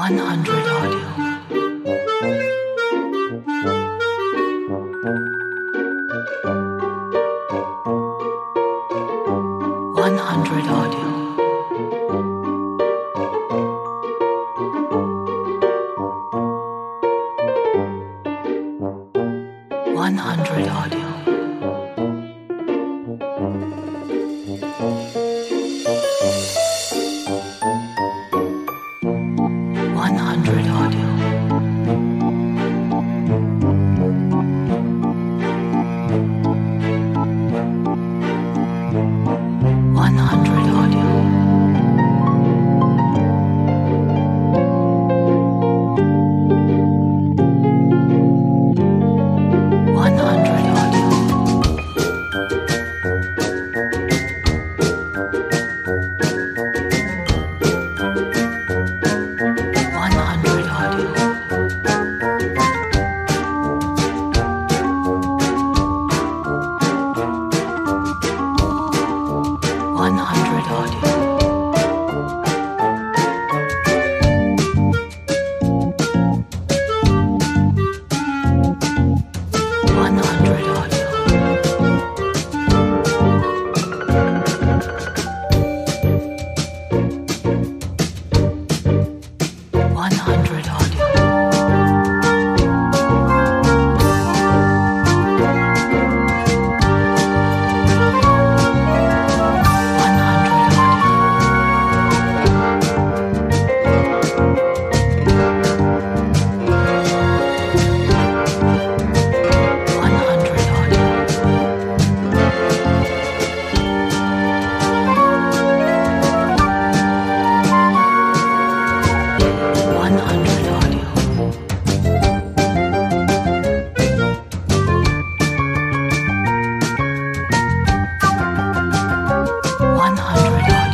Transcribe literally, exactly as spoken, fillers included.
one hundred audio. one hundred audio. one hundred audio. one hundred audio. one hundred audio. one hundred audio. one hundred audio. one hundred audio. one hundred audio. one hundred audio. one hundred audio. one hundred audio. one hundred audio. one hundred audio.